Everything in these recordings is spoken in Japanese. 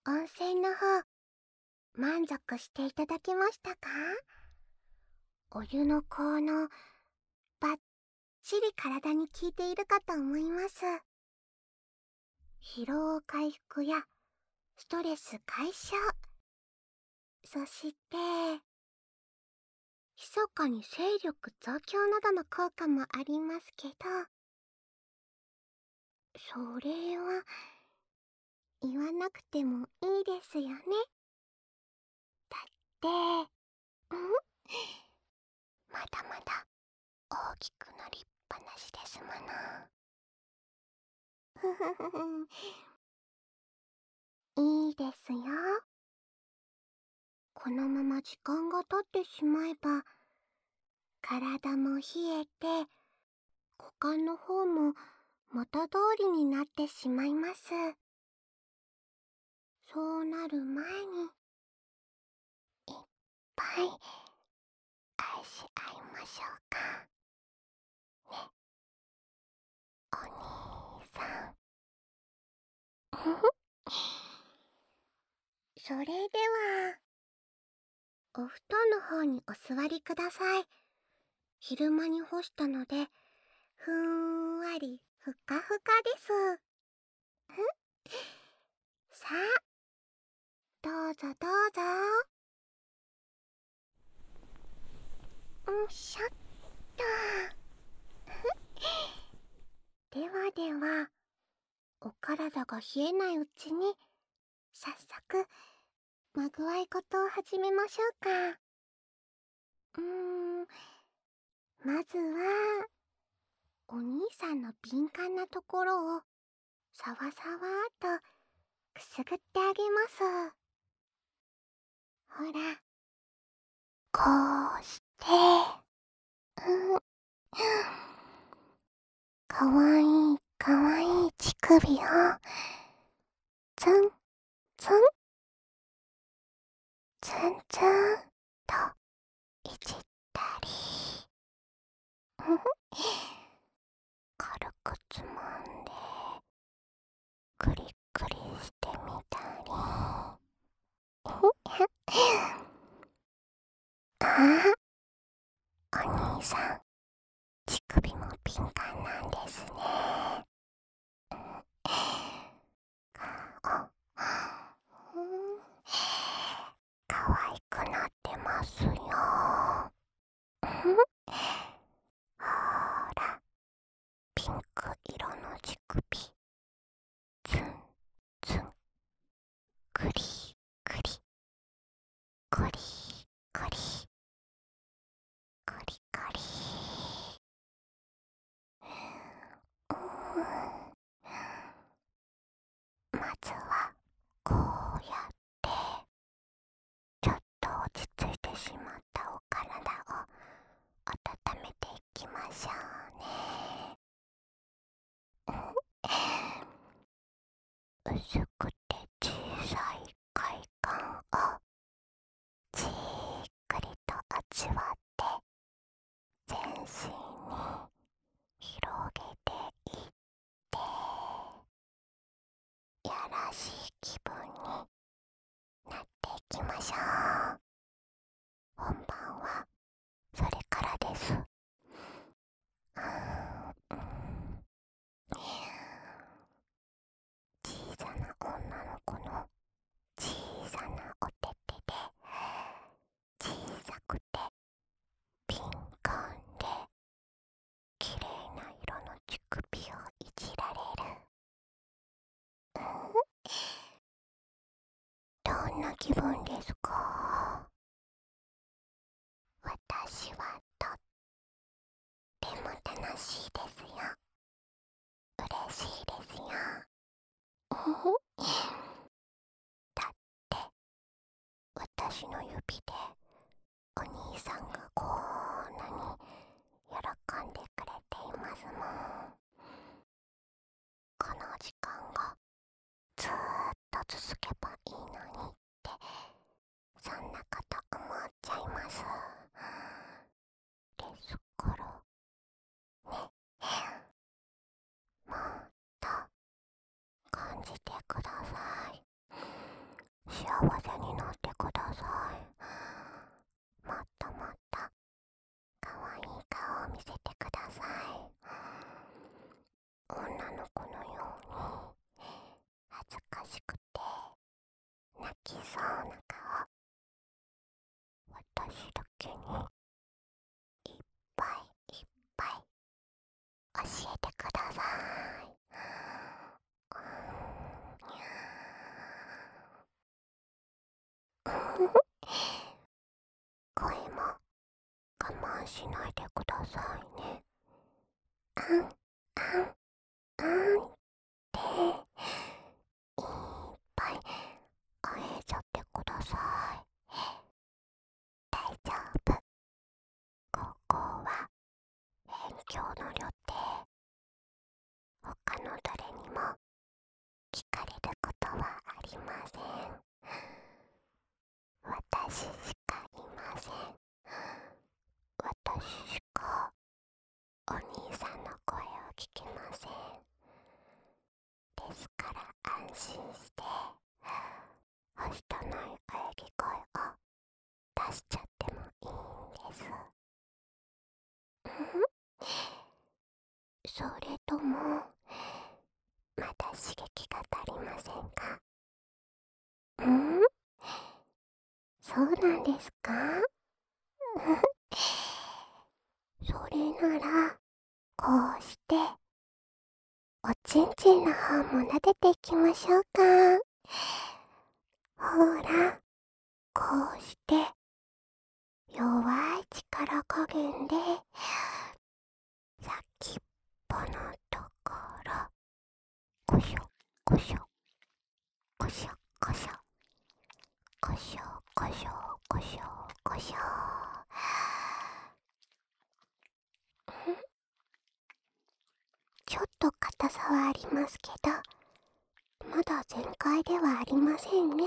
温泉の方、満足していただけましたか？お湯の効能、バッチリ体に効いているかと思います。疲労回復やストレス解消、そして密かに勢力増強などの効果もありますけど、それは言わなくてもいいですよね。だって、まだまだ大きくなりっぱなしですもの。ふふふふ。いいですよ。このまま時間が経ってしまえば、体も冷えて、股間の方も元通りになってしまいます。そうなる前に、いっぱい愛し合いましょうか。ね、お兄さん。それでは、お布団の方にお座りください。昼間に干したので、ふんわりふかふかです。さあ、どうぞどうぞ。んしょっと。ではでは、お体が冷えないうちに、早速、まぐわいことを始めましょうか。まずは、お兄さんの敏感なところを、さわさわーとくすぐってあげます。ほら、こうして、かわいいかわいい乳首を、ツンツン、ツンツンといじったり、軽くつまんで、クリクリしてみたり。あ、お兄さん、乳首も敏感なんですね。顔、可愛くなってますよ。ほら、ピンク色の乳首、ツンツン、クリクリ、クリクリ、クリクリ。まずはこうやってちょっと落ち着いてしまったお体を温めていきましょうね。薄くて小さい快感をじっくりと味わって全身に広げていってやらしい気分になっていきましょう。本番はそれからです。小さな女の子の小さなお手手で小さくて敏感で綺麗な色の乳首をいじられる。どんな気分ですか？私はとっても楽しいですよ。嬉しいですよ。だって私の指でお兄さんがこんなに喜んでくれていますもん。この時間がずーっと続けばいいのにってそんなこと思っちゃいます。ですからね、もっと感じてください。 せになってください。もっともっとかわいい顔を見せてください。女の子のように恥ずかしくて泣きそうな顔、私だけにいっぱいいっぱい教えてください。声も我慢しないでくださいね。あん、あん、あんっていっぱいあえちゃってください。大丈夫。ここは勉強の旅程。他の誰にも聞かれることはありません。私しかいません。私しかお兄さんの声を聞けません。ですから安心してはしたない喘ぎ声を出しちゃってもいいんです。それともまだ刺激が足りませんか？そうなんですか？それならこうしておちんちんの方も撫でていきましょうか。ほら、こうして弱い力加減で先っぽのところ、こしょこしょこしょこしょこしょこしょこしょこしょ。ちょっと硬さはありますけど、まだ全開ではありませんね。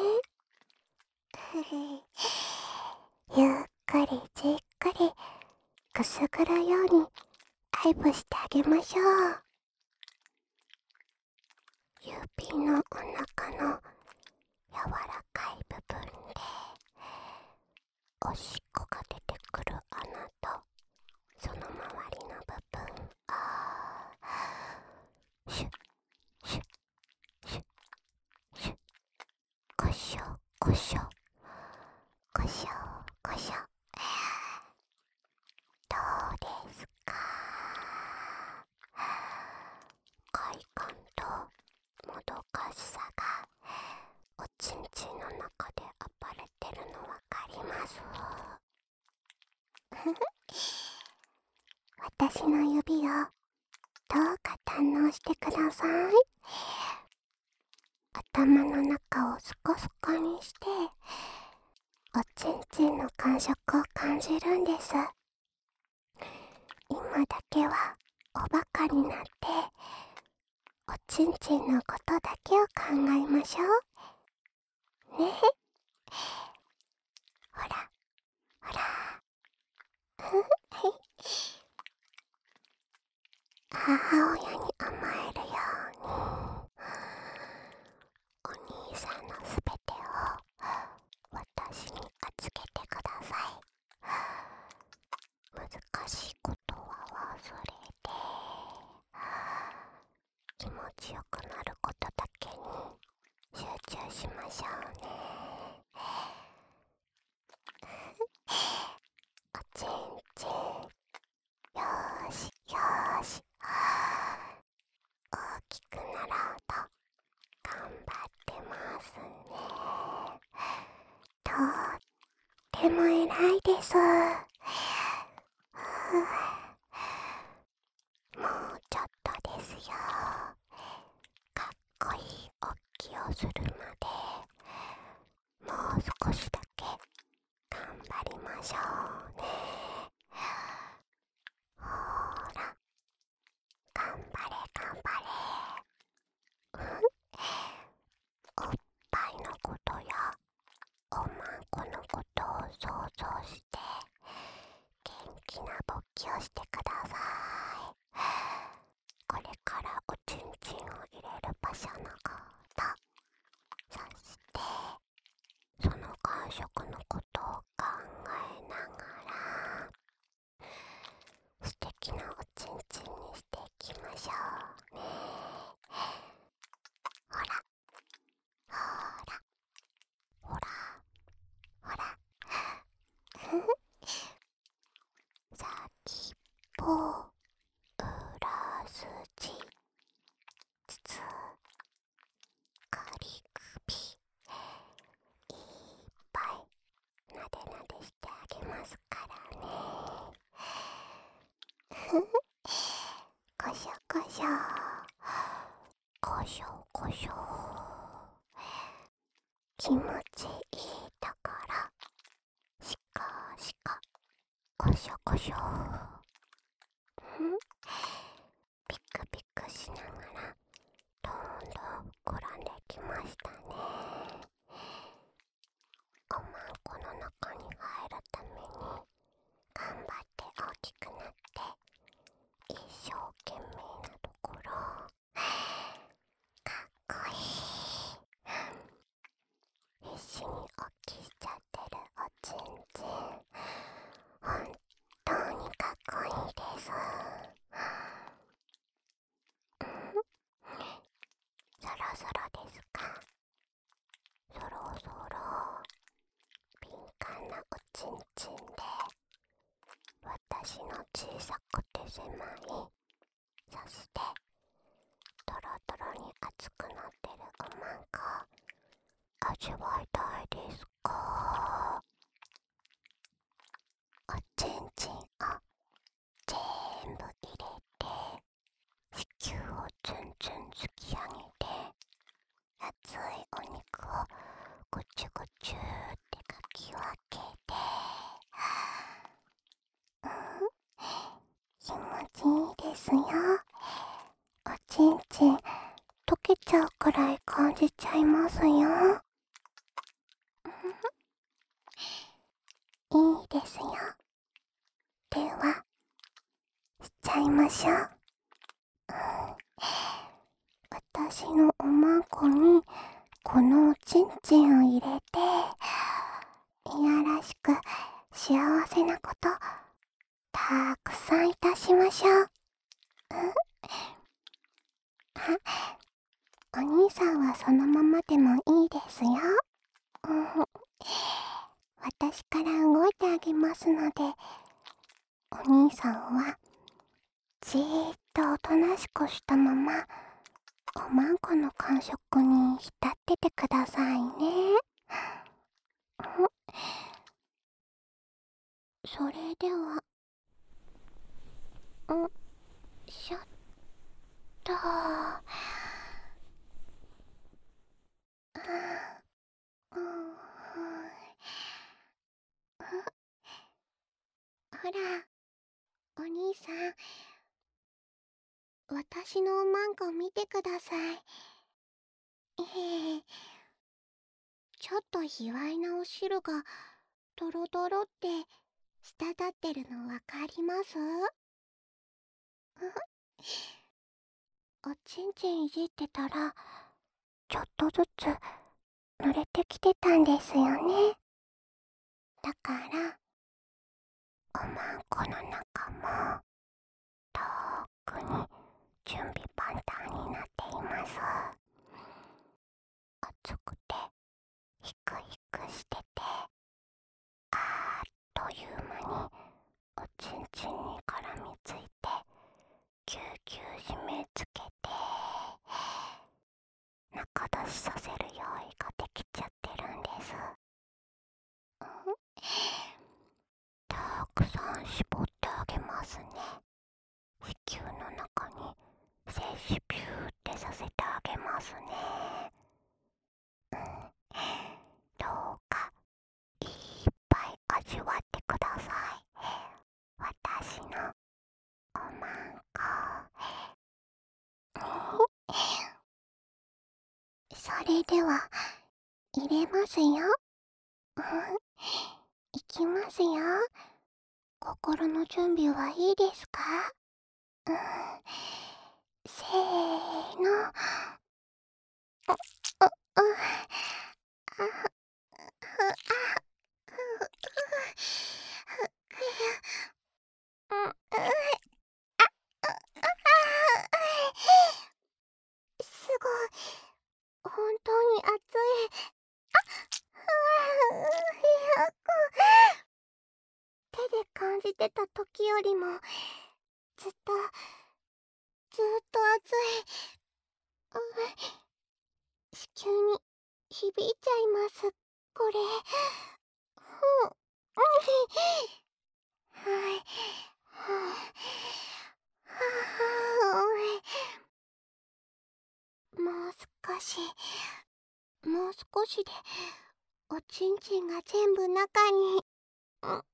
ゆっくりじっくりくすぐるように愛撫してあげましょう。指のお腹の柔らかい部分でおしっこが出てくる穴とその周りの部分、シュッシュッシュッシュッ、こしょこしょこしょこしょ。どうですか？快感ともどかしさがおちんちんの中で暴れてるのわかります？私の指をどうか堪能してください。頭の中をスコスコにしておちんちんの感触を感じるんです。今だけはおバカになっておちんちんのことだけを考えましょうね。ほらほら母親に甘えるようにお兄さんのすべてを私に預けてください。難しいことは忘れて気持ちよくなることだけに集中しましょうね。おちんちん、よーしよーし、大きくなろうと頑張ってますね。とっても偉いです。もうちょっとですよ。かっこいいおっきをするまでもう少しだけ頑張りましょうね。ほーら、頑張れ頑張れ。おっぱいのことやおまんこのことを想像して元気な勃起をしてください。これからおちんちんを入れる場所のことこしょこしょ、こしょこしょ、気持ちいいところ、しこしこ、こしょこしょ。ピクピクしながらどんどん膨らんできましたね。おまんこの中に入るために頑張って大きくなって一生懸命なところ、かっこいい。必死に大きしちゃってるおちんちん、本当にかっこいいです。そろそろですか。そろそろ敏感なおちんちんで私の小さくて狭い、そしてトロトロに熱くなってるおまんこ味わいたいですか。おちんちんを全部入れて子宮をツンツン突き上げて熱いお肉をぐちゅぐちゅってかき分けて、気持ちいいですよ。おちんちん溶けちゃうくらい感じちゃいますよ。いいですよ。ではしちゃいましょう。私のおまんこにこのおちんちんを入れて、いやらしく幸せなことたくさんいたしましょう。お兄さんはそのままでもいいですよ。私から動いてあげますので、お兄さんはじーっとおとなしくしたままおまんこの感触に浸っててくださいね。それでは、しょっと。ほら、お兄さん、私のおまんこ見てください。ちょっと卑猥なお汁がドロドロって滴ってるのわかります？おちんちんいじってたらちょっとずつ濡れてきてたんですよね。だからおまんこの中もとっくに準備万端になっています。熱くてヒクヒクしてて、あっという間におちんちんに絡みついてぎゅうぎゅう締め付けて中出しさせる用意ができちゃってるんです。たくさん絞ってあげますね。子宮の中に精子ビューってさせてあげますね。どうかいっぱい味わってください。私のおまんこ。それでは入れますよ。いきますよ。心の準備はいいですか？せーの。あ、すごい。本当に熱い。手で感じてた時よりもずっと熱い。子宮に響いちゃいます、これ。はい。 し、もう少しでおちんちんが全部中に。うんうんうん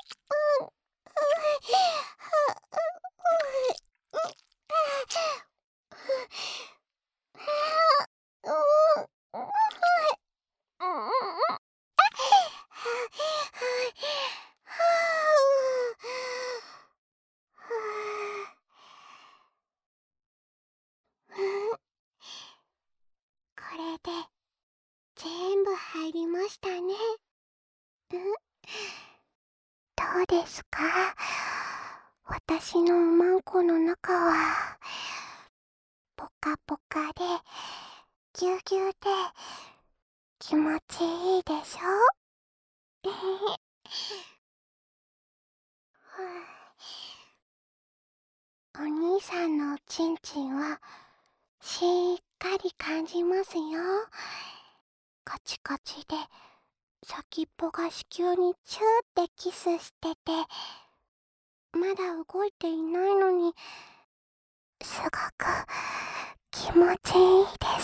これで全部入りましたね。どうですか？私のおまんこの中はポカポカでぎゅうぎゅうで気持ちいいでしょ？お兄さんのおちんちんはしっかり感じますよ。カチカチで先っぽが子宮にチューってキスしてて、まだ動いていないのにすごく気持ちいいです。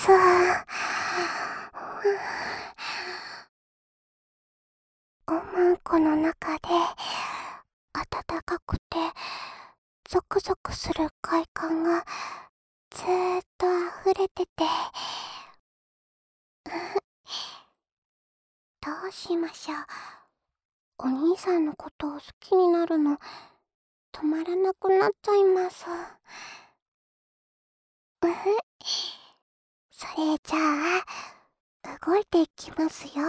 おまんこの中で暖かくてゾクゾクする快感がずーっと溢れてて、どうしましょう。お兄さんのことを好きになるの止まらなくなっちゃいます。それじゃあ動いていきますよ。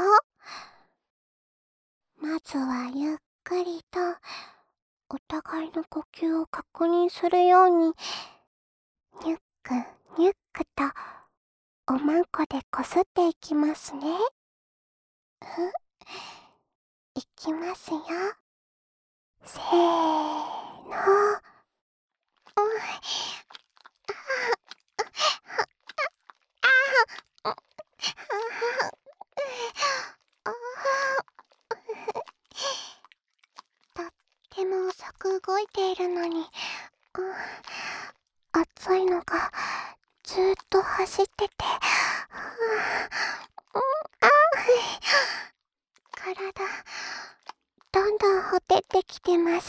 まずはゆっくりとお互いの呼吸を確認するようにニュックニュックとおまんこでこすっていきますね。いきますよ。せーの。とっても遅く動いているのに、暑いのがずっと走ってて、体どんどんほてってきてます。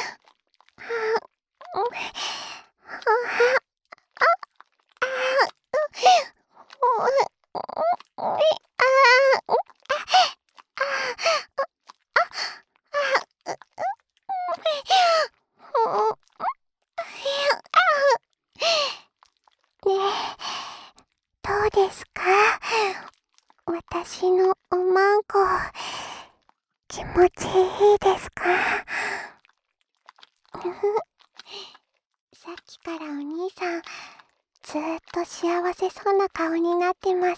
ねえ、どうですか？私のおまんこ、気持ちいいですか？さっきからお兄さん、ずーっと幸せそうな顔になってます。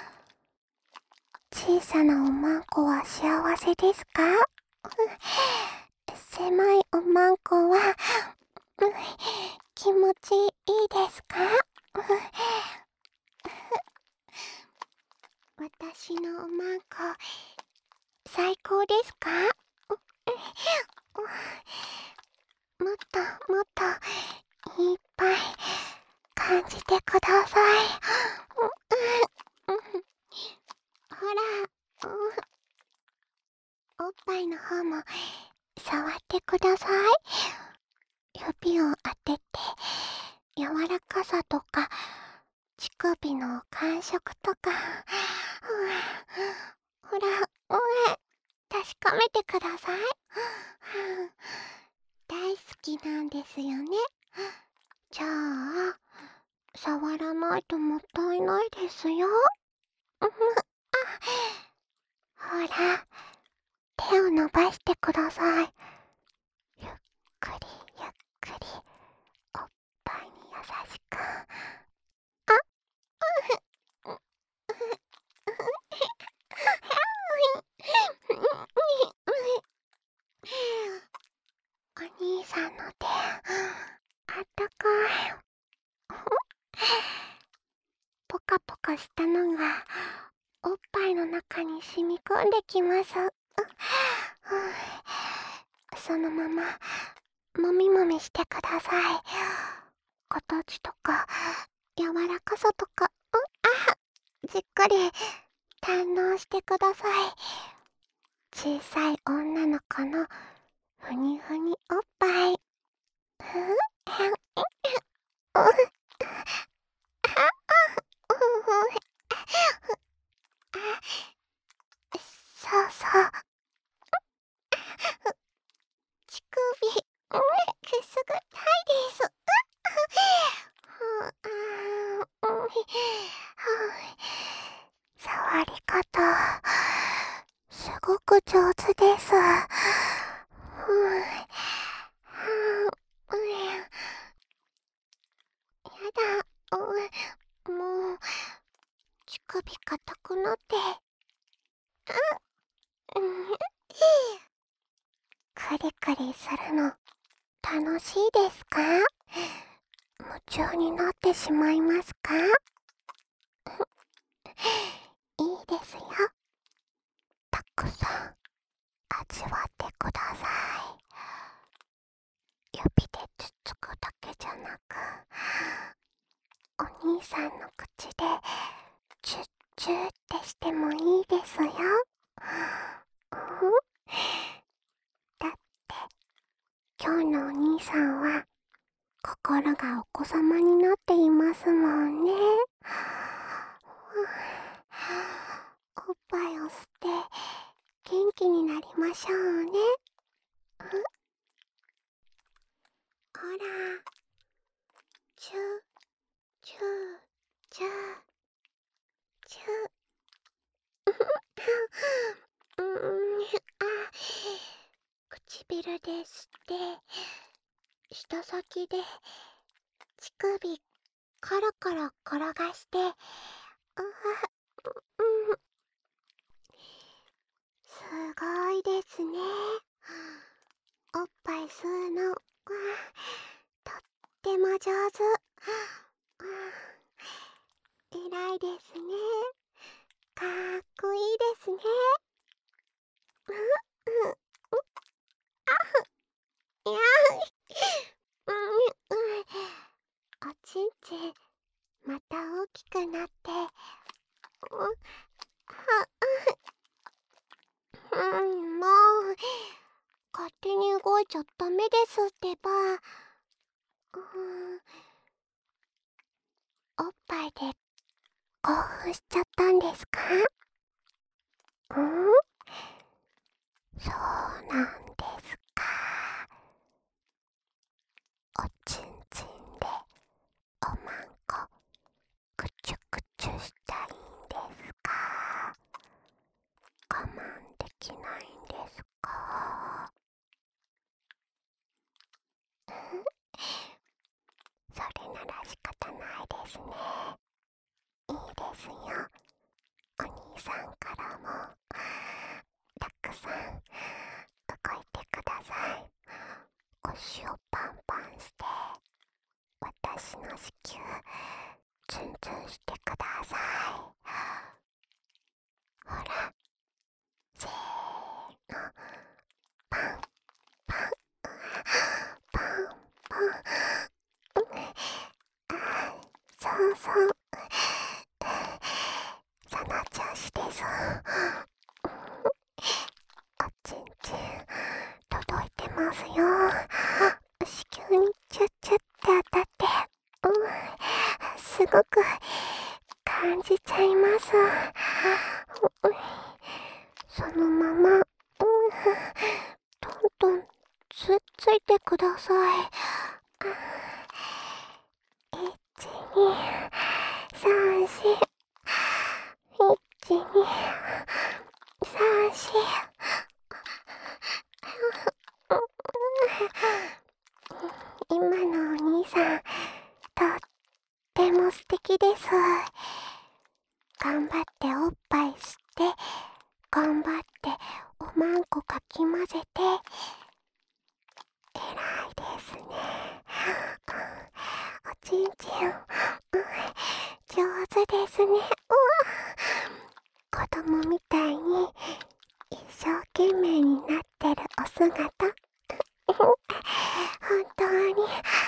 小さなおまんこは幸せですか？狭いおまんこは気持ちいいですか？私のおまんこ、最高ですか？もっともっといっぱい感じてください。ほら、おっぱいの方も触ってください。指を当てて柔らかさとか乳首の感触とか、ほら、確かめてください。大好きなんですよね。じゃあ触らないともったいないですよ。ほら、手を伸ばしてください。ゆっくりゆっくりおっぱいに優しく。お兄さんの手、あったかい。ポカポカしたのがおっぱいの中に染み込んできます。そのままもみもみしてください。形とか柔らかさとか、 じっくり堪能してください。小さい女の子のふにふにおっぱい。そうそう。乳首、くすぐったいです。触り方、すごく上手です。やだ、もう、乳首硬くなって。クリクリするの、楽しいですか？夢中になってしまいますか？いいですよ。たくさん味わってください。指でつつくだけじゃなく、お兄さんの口でチュッチューってしてもいいですよ。だって今日のお兄さんは心がお子様になっていますもんね。おっぱいを吸って元気になりましょうね。ほら、チューチューチューチュー。唇で吸って舌先で乳首コロコロ転がして、すごいですね。おっぱい吸うの、とっても上手。偉いですね。かっこいいですね。いや、おちんちんまた大きくなって、もう勝手に動いちゃダメですってば。おっぱいで興奮しちゃったんですか？そうなんですか。おちんちんでおまんこくちゅくちゅしたいんですか？我慢できないんですか？それなら仕方ないですね。いいですよ。お兄さんからもたくさん動いてください。腰をパンパンして私の子宮ツンツンしてください。ほら、せーの、パンパンパンパン。そうそう、その調子です。おちんちん届いてますよ。子宮にチュッチュッって当たって、すごく感じちゃいます。そのまま、どんどんつっついてください。1、2、3、4。1、2、3、4。今のお兄さん、とっても素敵です。頑張っておっぱい吸って、頑張っておまんこかき混ぜて、偉いですね。おちんちん、上手ですね。子供みたいに一生懸命になってるお姿、本当に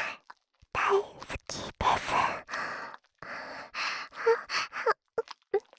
大好きです。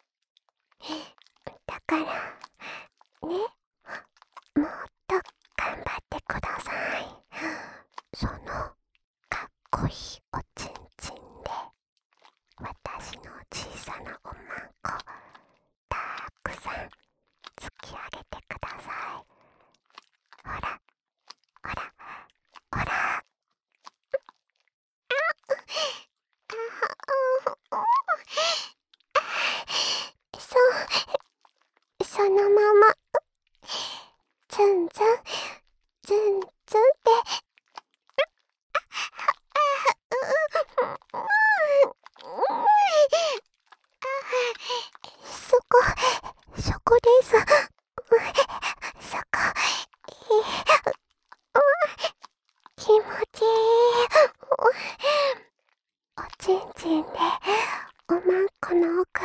ちんちんでおまんこの奥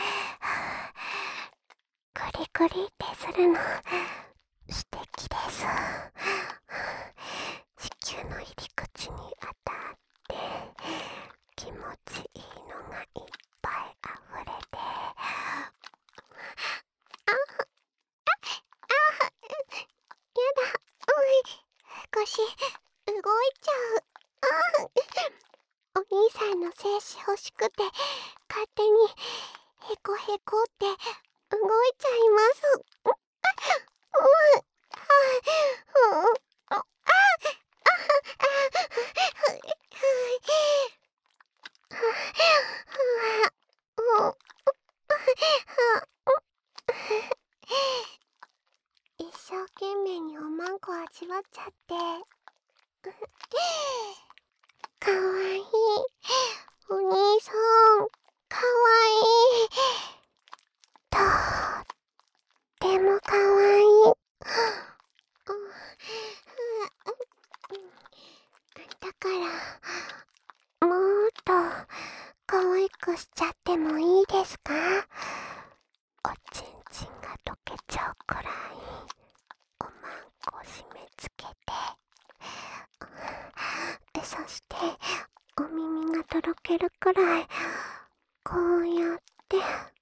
グリグリってするの素敵です。子宮の入り口に当たって気持ちいいのがいっぱいあふれて、やだ、腰動いちゃう。お兄さんの精子欲しくて勝手にへこへこって動いちゃいます。一生懸命におまんこ味わっちゃってかわいい。お兄さんかわいい。とってもかわいい。だからもっと可愛くしちゃってもいいですか？おちんちんが溶けちゃうくらいおまんこ締め付けて、そしてお耳がとろけるくらいこうやって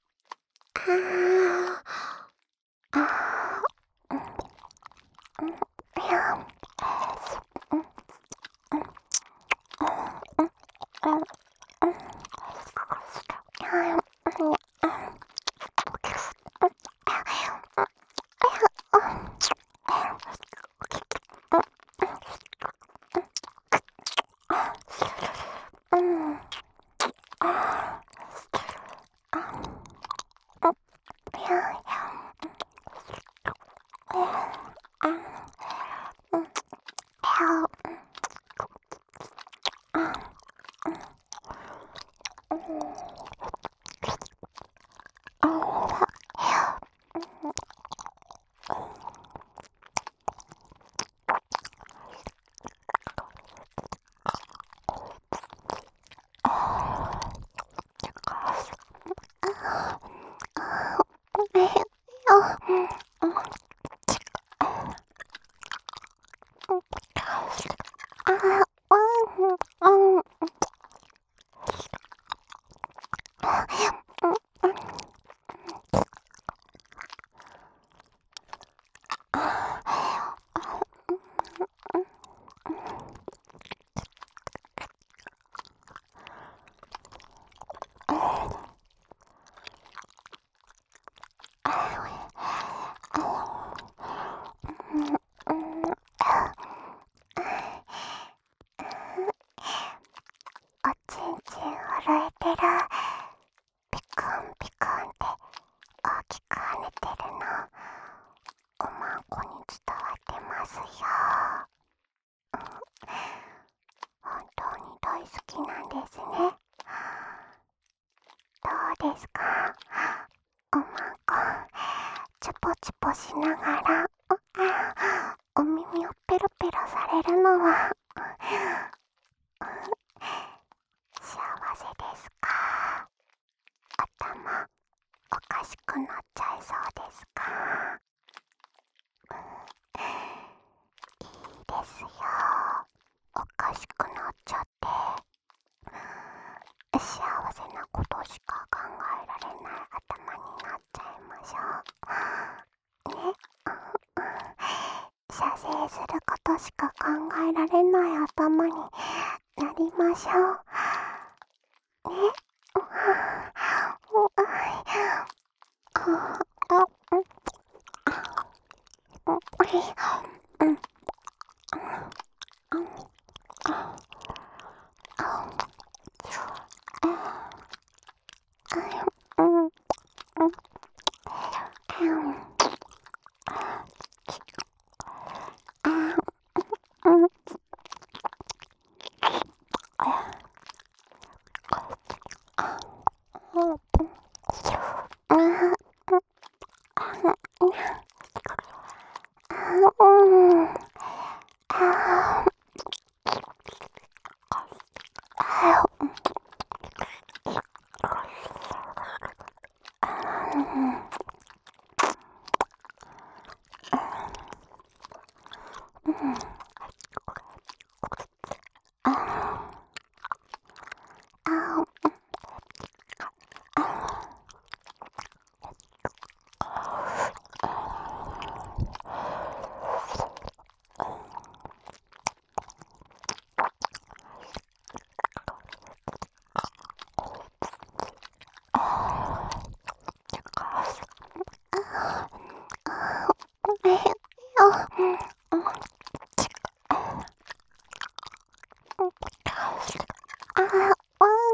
ですか？おまんこチュポチュポしながらお耳をペロペロされるのは幸せですか？頭おかしくなっちゃいそうですか？いいですよ。おかしくなっちゃって幸せなことしか考えられない頭になっちゃいましょうね。射精することしか考えられない頭になりましょうね。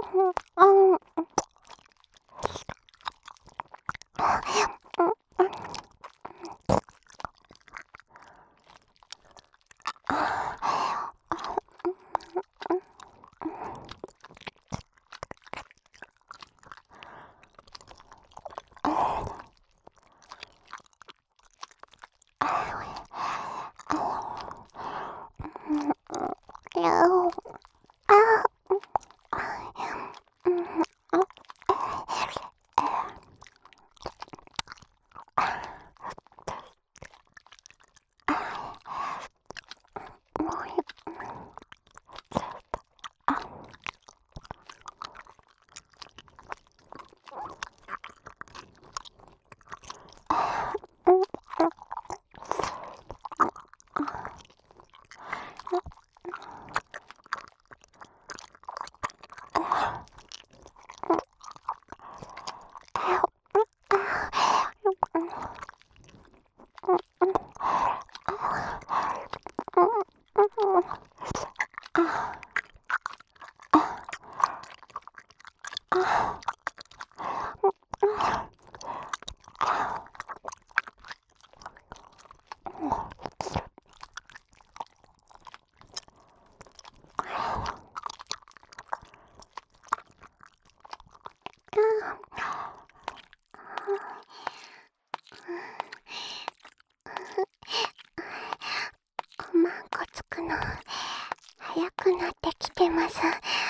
マンコつくの早くなってきてます。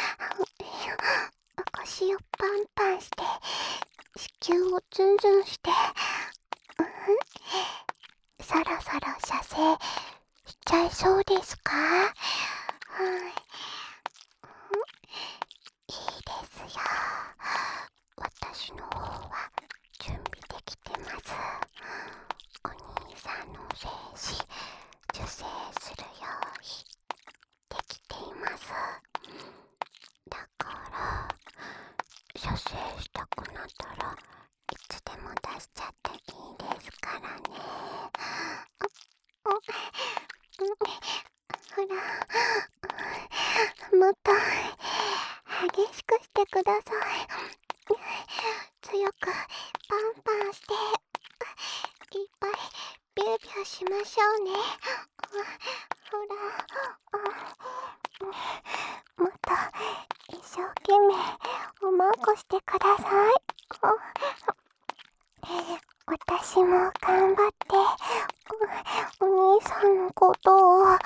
腰をパンパンして子宮をズンズンして、そろそろ射精しちゃいそうですか？いいですよ。私の方は準備できてます。お兄さんの精子受精する用意できています。だから射精したくなったらいつでも出しちゃっていいですからね。ほら、もっと激しくしてください。強くパンパンしていっぱいビュービューしましょうね。ほら、もっと一生懸命おまんこしてください。私も頑張ってお兄さんのことを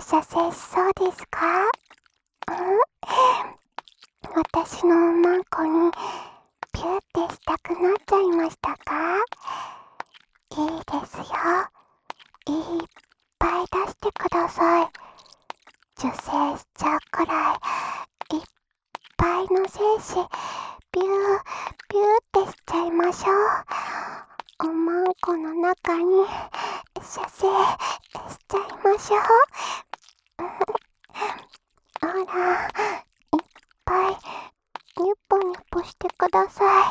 射精しそうですか？私のおまんこにピューってしたくなっちゃいましたか？いいですよ。いっぱい出してください。受精しちゃうくらいいっぱいの精子ピューピューってしちゃいましょう。おまんこの中に射精しちゃいましょう。ほら、いっぱいニュポニュポしてください。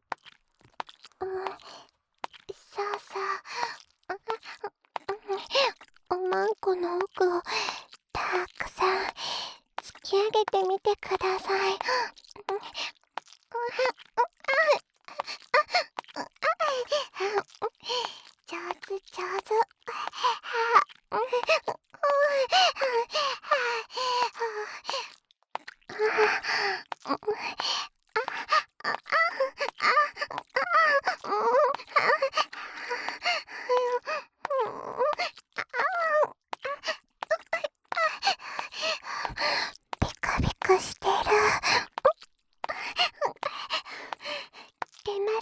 そうそう。おまんこの奥をたくさん突き上げてみてください。上手上手。ビクビクしてる。出ます？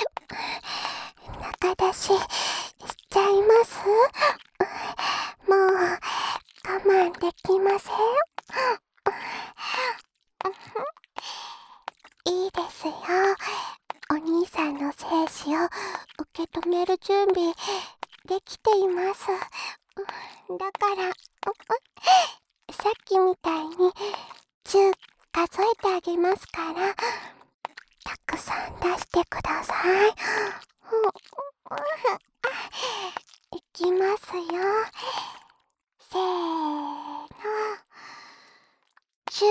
中出ししちゃいます？もう我慢できません。いいですよ。お兄さんの精子を受け止める準備できています。だからさっきみたいに10数えてあげますから、たくさん出してください。いきますよ。せーの。10、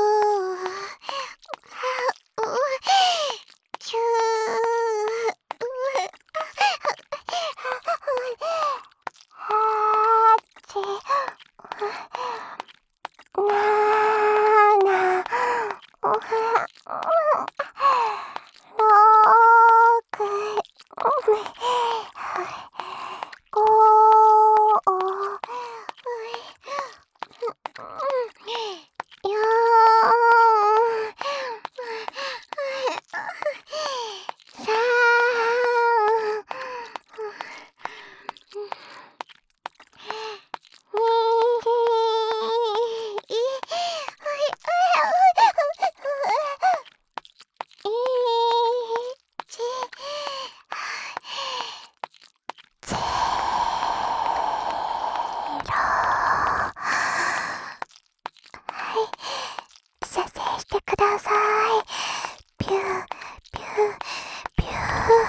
射精してください。ピューピューピュー。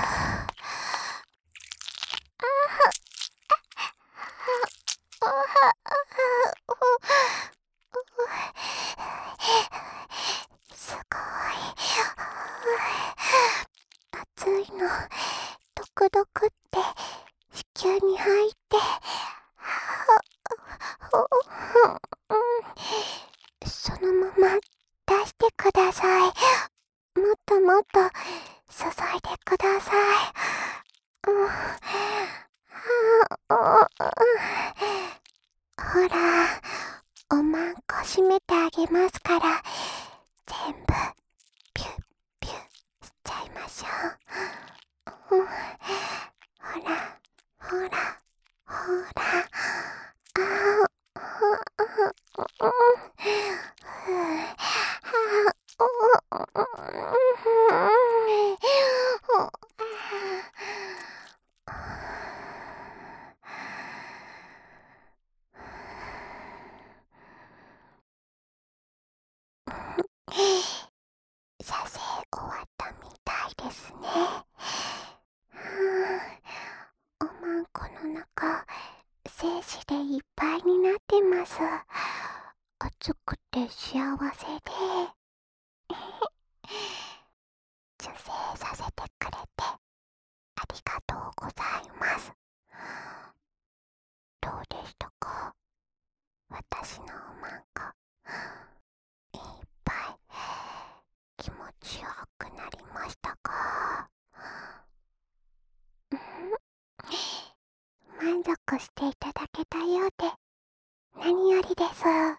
すごい暑いの。ドクドクって子宮に入ってそのまま出してください。もっともっと注いでください。ほら、おまんこ閉めてあげますから、全部ピュッピュッしちゃいましょう。ほらほらほら。射精終わったみたいですね。おまんこの中、精子でいっぱいになってます。暑くて幸せで。受精させてくれてありがとうございます。どうでしたか？私のおまんこ。いっぱい気持ちよくなりましたか？満足していただけたようで何いです。あ、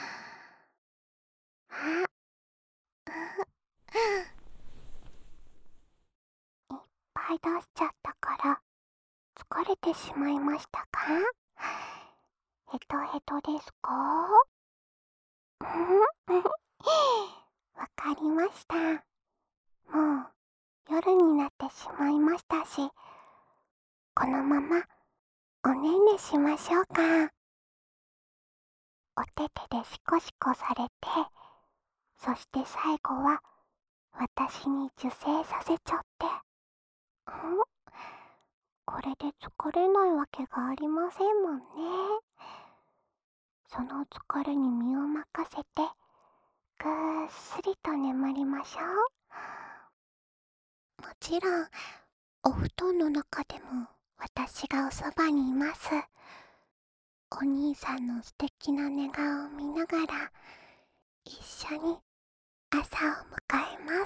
いっぱい出しちゃったから疲れてしまいましたか？ヘトヘトですか？わかりました。もう夜になってしまいましたし、このままおねんねしましょうか。お手手でシコシコされて、そして最後は私に受精させちゃって。これで疲れないわけがありませんもんね。その疲れに身を任せて、ぐーっすりと眠りましょう。もちろん、お布団の中でも私がおそばにいます。お兄さんの素敵な寝顔を見ながら、一緒に朝を迎えます。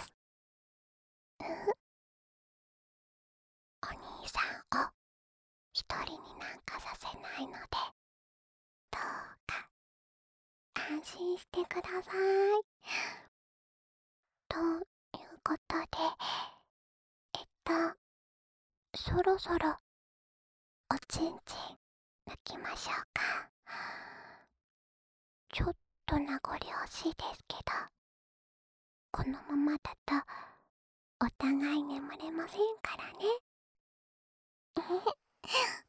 お兄さんを一人になんかさせないので、どうか安心してください。ということで、そろそろおちんちん抜きましょうか。ちょっと名残惜しいですけど、このままだとお互い眠れませんからね。